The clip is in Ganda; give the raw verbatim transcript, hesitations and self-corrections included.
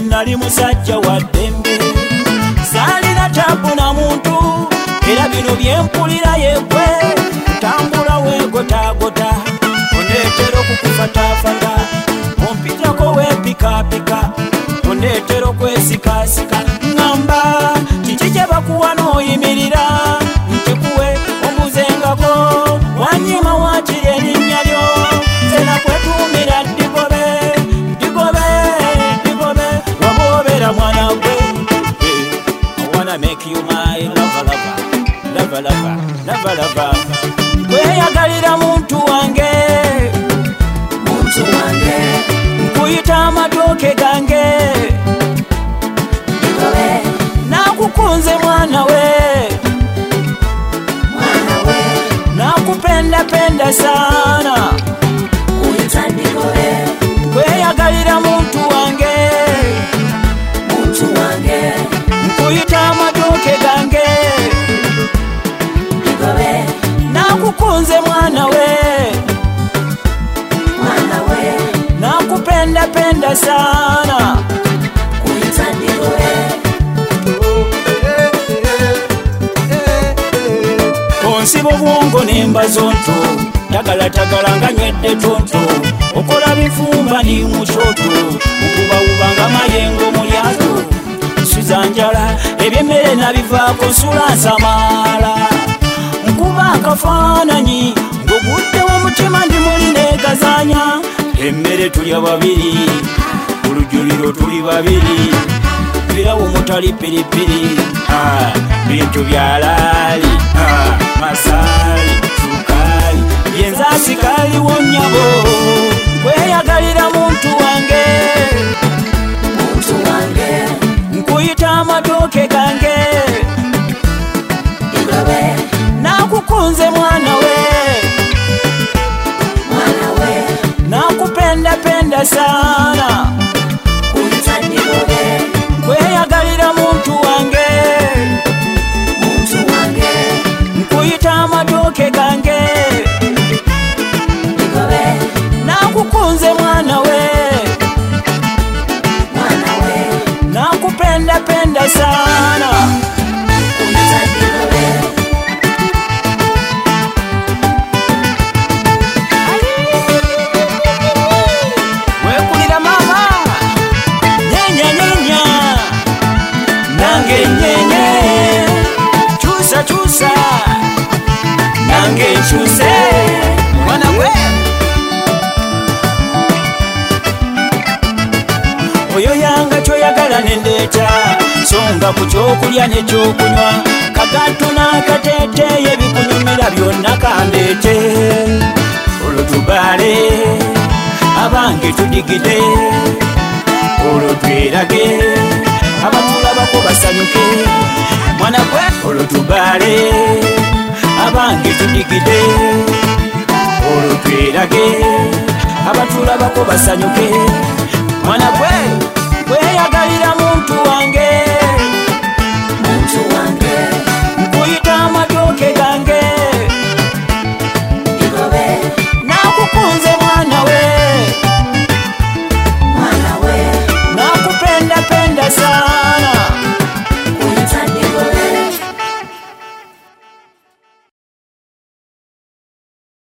nali musajja wa ddembe saalina tabu na muntu era bino byempulira yegwe tambula weegotagota ondeetera okukufatafata ompitako weepikapika ondeetera okwesikasika ŋŋamba kiki kye bakuwa n'oyimirira nkikuwe ombuzengako wanyima wakiri erinnya lyo nze nakwetuumira Ddigobe Ddigobe Ddigobe waboobera mwana gwe I wanna make you my lover lover lover lover lover lover kweyagalira muntu wange muntu wange nkuyita amatooke gange Ddigobe nakukunze mwana we mwana we nakupenda penda sana kuyita Ddigobe kweyagalira muntu wange muntu wange nkuyita amatooke gange Ddigobe nakukunze mwana we mwana we nakupenda penda sana kuyita Ddigobe onsiba obwongo n'embazo nto tagala tagala nga nywedde tonto okola bifumba ndi mu kyoto okubawuba nga mayengo mu lyato nsuza njala ebyemmere nabivaako nsula nsamaala nkuba akafaananyi ng'oguddewo omutima ndi muli neegazanya emmere tulya babiri olujuliro tuli babiri birawo mutali piripiri bintu byalaali masaali sukali yenza sikaliwo nnyabo nkweyagalira muntu wange muntu wange nkuyita amatooke gange Ddigobe nakukunze mwana we mwana we nakupenda penda sana kuyita Ddigobe nkweyagalira muntu wange muntu wange nkuyita amatooke gange Ddigobe nakukunze mwana we mwana we nakupenda penda sana kuyita Ddigobe wekulira mama nyenya nyenya nange nyenye chusa chusa nange nchuse mwana gwe oyo yanga kyoyagala nendeeta songa ku kyokulya nekyokunywa kagatto n'akateeteeyo ebikunyumira byonna kandeete olwo tubaale abange tudigide olwo twerage abatulabako basanyuke mwana gwe olwo tubaale abange tudigide olwo twerage abatulabako basanyuke mwana gwe